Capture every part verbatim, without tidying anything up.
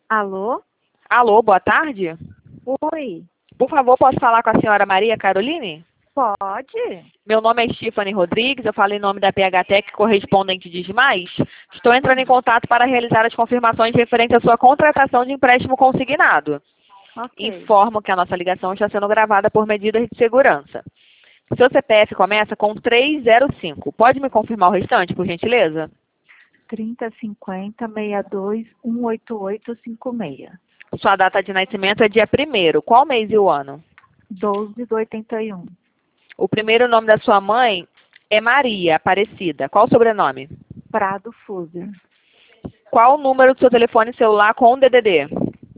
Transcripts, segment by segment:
Alô? Alô, boa tarde. Oi, Por favor, posso falar com a senhora Maria Caroline? pode? Meu nome é Stephanie Rodrigues, eu falo em nome da P H Tech correspondente de Demais. Estou entrando em contato para realizar as confirmações referentes à sua contratação de empréstimo consignado. Ok. Informo que a nossa ligação está sendo gravada por medidas de segurança. Seu C P F começa com três zero cinco. Pode me confirmar o restante, por gentileza? trinta, cinquenta, sessenta e dois, cento e oitenta e oito, cinquenta e seis. Sua data de nascimento é dia primeiro. Qual mês e o ano? doze do oitenta e um. O primeiro nome da sua mãe é Maria Aparecida. Qual o sobrenome? Prado Fuser. Qual o número do seu telefone celular com o D D D?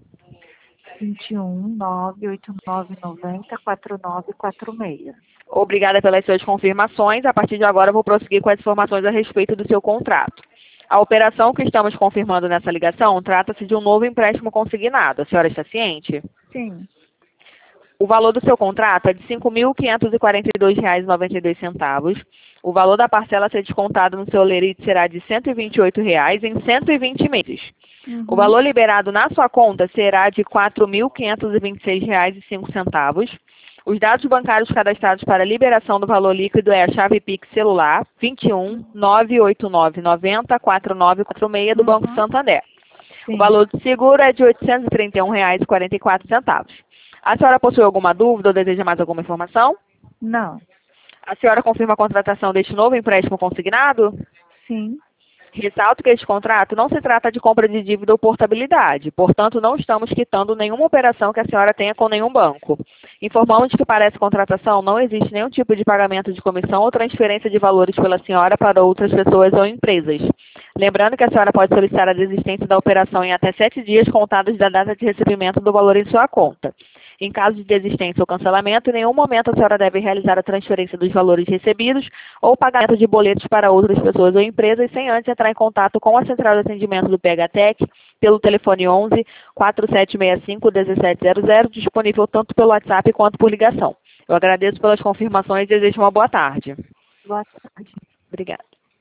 vinte e um, nove oito nove nove zero, quatro nove quatro seis. Obrigada pelas suas confirmações. A partir de agora, eu vou prosseguir com as informações a respeito do seu contrato. A operação que estamos confirmando nessa ligação trata-se de um novo empréstimo consignado. A senhora está ciente? Sim. O valor do seu contrato é de cinco mil quinhentos e quarenta e dois reais e noventa e dois centavos. O valor da parcela a ser descontado no seu lerite será de cento e vinte e oito reais em cento e vinte meses. Uhum. O valor liberado na sua conta será de quatro mil quinhentos e vinte e seis reais e cinco centavos. Os dados bancários cadastrados para liberação do valor líquido é a chave Pix celular vinte e um, nove oito nove nove zero, quatro nove quatro seis do Banco Uhum. Santander. Sim. O valor do seguro é de oitocentos e trinta e um reais e quarenta e quatro centavos. A senhora possui alguma dúvida ou deseja mais alguma informação? Não. A senhora confirma a contratação deste novo empréstimo consignado? Sim. Ressalto que este contrato não se trata de compra de dívida ou portabilidade, portanto, não estamos quitando nenhuma operação que a senhora tenha com nenhum banco. Informamos que para essa contratação não existe nenhum tipo de pagamento de comissão ou transferência de valores pela senhora para outras pessoas ou empresas. Lembrando que a senhora pode solicitar a desistência da operação em até sete dias contados da data de recebimento do valor em sua conta. Em caso de desistência ou cancelamento, em nenhum momento a senhora deve realizar a transferência dos valores recebidos ou pagamento de boletos para outras pessoas ou empresas sem antes entrar em contato com a central de atendimento do P H Tech pelo telefone onze, quatro sete seis cinco, um sete zero zero, disponível tanto pelo WhatsApp quanto por ligação. Eu agradeço pelas confirmações e desejo uma boa tarde. Boa tarde. Obrigada.